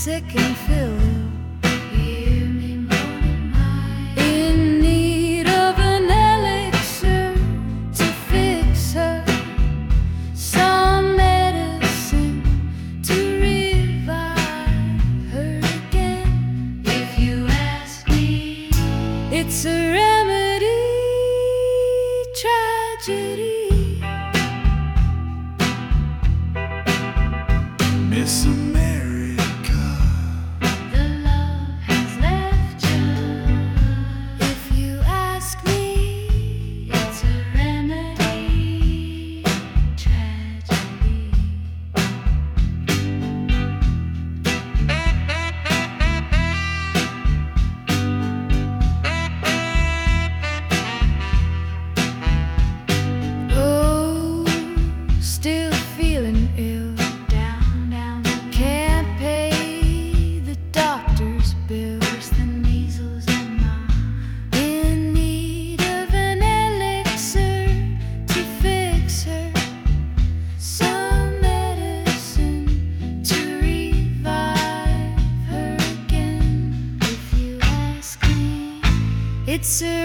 sick and feel ill. Hear me moaning my in need of an elixir to fix her, some medicine to revive her again. If you ask me, it's a remedy, tragedy. Miss America, The love has left you. If you ask me, it's a remedy, tragedy. Oh, still feeling ill. It's a